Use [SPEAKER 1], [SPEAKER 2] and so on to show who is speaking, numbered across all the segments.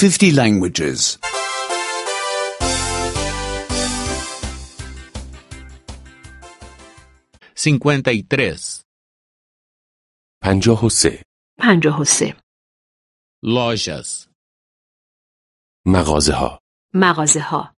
[SPEAKER 1] 50 languages.
[SPEAKER 2] 53.
[SPEAKER 3] 53.
[SPEAKER 4] 53.
[SPEAKER 2] Lojas.
[SPEAKER 3] مغازه ها.
[SPEAKER 4] مغازه ها.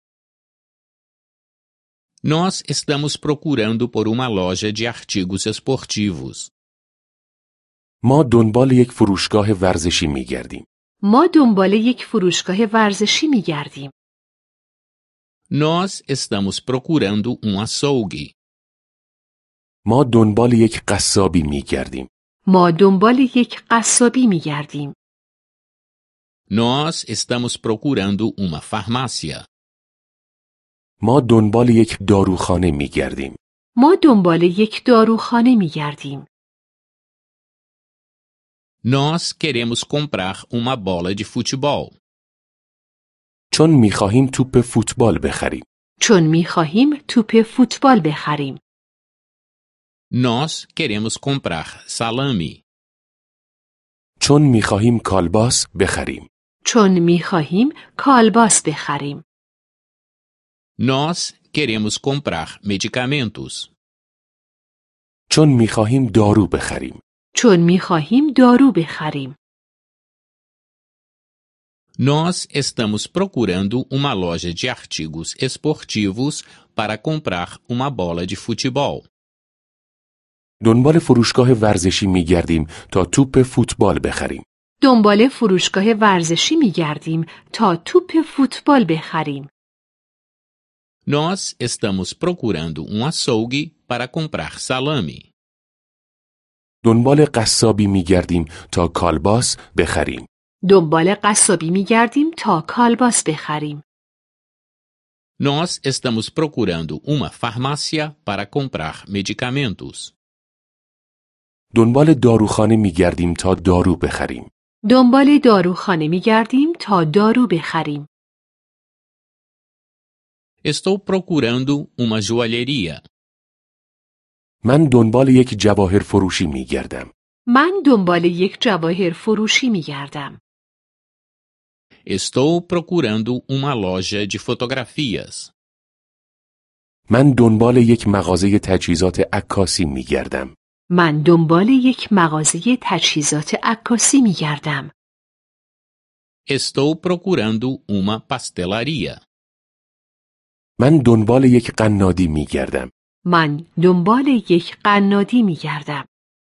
[SPEAKER 2] Nós estamos procurando por uma loja de artigos esportivos.
[SPEAKER 3] ما دنبال یک فروشگاه ورزشی می‌گردیم.
[SPEAKER 4] ما دنبال یک فروشگاه ورزشی می‌گردیم.
[SPEAKER 2] Nós estamos procurando um açougue.
[SPEAKER 3] ما دنبال یک قصابی می‌گردیم.
[SPEAKER 4] ما دنبال یک قصابی می‌گردیم.
[SPEAKER 2] Nós estamos procurando uma farmácia.
[SPEAKER 3] ما دنبال یک داروخانه می‌گردیم.
[SPEAKER 4] ما دنبال یک داروخانه می‌گردیم.
[SPEAKER 2] Nós queremos comprar uma bola de futebol.
[SPEAKER 3] چون می‌خواهیم توپ فوتبال بخریم.
[SPEAKER 4] چون می‌خواهیم توپ فوتبال بخریم.
[SPEAKER 2] Nós queremos comprar salame.
[SPEAKER 3] چون می‌خواهیم کالباس بخریم.
[SPEAKER 4] چون می‌خواهیم کالباس بخریم.
[SPEAKER 2] Nós queremos comprar medicamentos.
[SPEAKER 3] چون می‌خواهیم دارو بخریم.
[SPEAKER 4] چون می‌خواهیم دارو بخریم.
[SPEAKER 2] Nós estamos procurando uma loja de artigos esportivos para comprar uma bola de futebol.
[SPEAKER 3] دنبال فروشگاه ورزشی می‌گردیم تا توپ فوتبال بخریم.
[SPEAKER 4] دنبال فروشگاه ورزشی می‌گردیم تا توپ فوتبال بخریم.
[SPEAKER 2] Nós estamos procurando um açougue para comprar salame.
[SPEAKER 3] دنبال قصابی می‌گردیم تا کالباس بخریم.
[SPEAKER 4] دنبال قصابی می‌گردیم تا کالباس بخریم.
[SPEAKER 2] Nós estamos procurando uma farmácia para comprar medicamentos.
[SPEAKER 3] دنبال داروخانه می‌گردیم تا دارو بخریم.
[SPEAKER 4] دنبال داروخانه می‌گردیم تا دارو بخریم.
[SPEAKER 2] Estou procurando uma joalheria.
[SPEAKER 3] من دنبال یک جواهر فروشی می‌گردم.
[SPEAKER 4] من دنبال یک جواهر فروشی می‌گردم.
[SPEAKER 2] Estou procurando uma loja de fotografias.
[SPEAKER 3] من دنبال یک مغازه تجهیزات عکاسی می‌گردم.
[SPEAKER 4] من دنبال یک مغازه تجهیزات عکاسی می‌گردم.
[SPEAKER 2] Estou procurando uma pastelaria.
[SPEAKER 3] من دنبال یک قنادی می‌گردم.
[SPEAKER 4] من دنبال یک قنادی می‌گردم.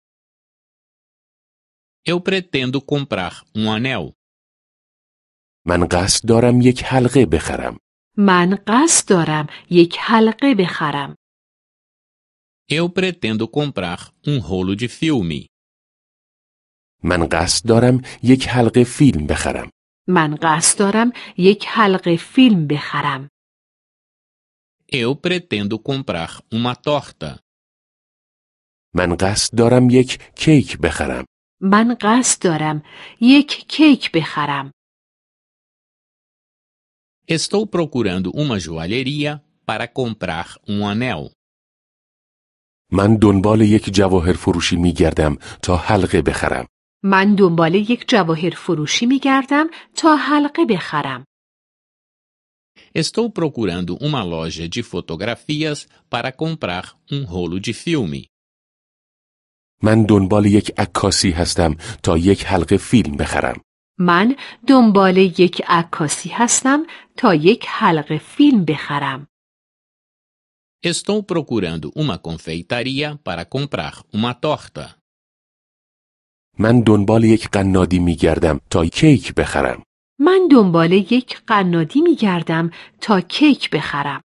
[SPEAKER 2] Eu pretendo comprar um anel.
[SPEAKER 3] من قصد دارم یک حلقه بخرم.
[SPEAKER 4] من قصد دارم یک حلقه بخرم.
[SPEAKER 2] Eu pretendo comprar um rolo de filme.
[SPEAKER 3] من قصد دارم یک حلقه فیلم بخرم.
[SPEAKER 4] من قصد دارم یک حلقه فیلم بخرم.
[SPEAKER 2] Eu pretendo comprar uma torta.
[SPEAKER 3] من قصد دارم یک کیک بخرم.
[SPEAKER 4] من قصد دارم یک کیک بخرم.
[SPEAKER 2] Estou procurando uma joalheria para comprar um anel.
[SPEAKER 3] من دنبال یک جواهر فروشی می‌گردم تا حلقه بخرم.
[SPEAKER 4] من دنبال یک جواهر فروشی می‌گردم تا حلقه بخرم.
[SPEAKER 2] Estou procurando uma loja de fotografias para comprar um rolo de filme.
[SPEAKER 3] من دنبال یک عکاسی هستم تا یک حلقه فیلم بخرم.
[SPEAKER 4] من دنبال یک عکاسی هستم تا یک حلقه فیلم بخرم.
[SPEAKER 2] Estou procurando uma confeitaria para comprar uma torta.
[SPEAKER 3] من دنبال یک قنادی می‌گردم تا کیک بخرم.
[SPEAKER 4] من دنبال یک قنادی می‌گردم تا کیک بخرم.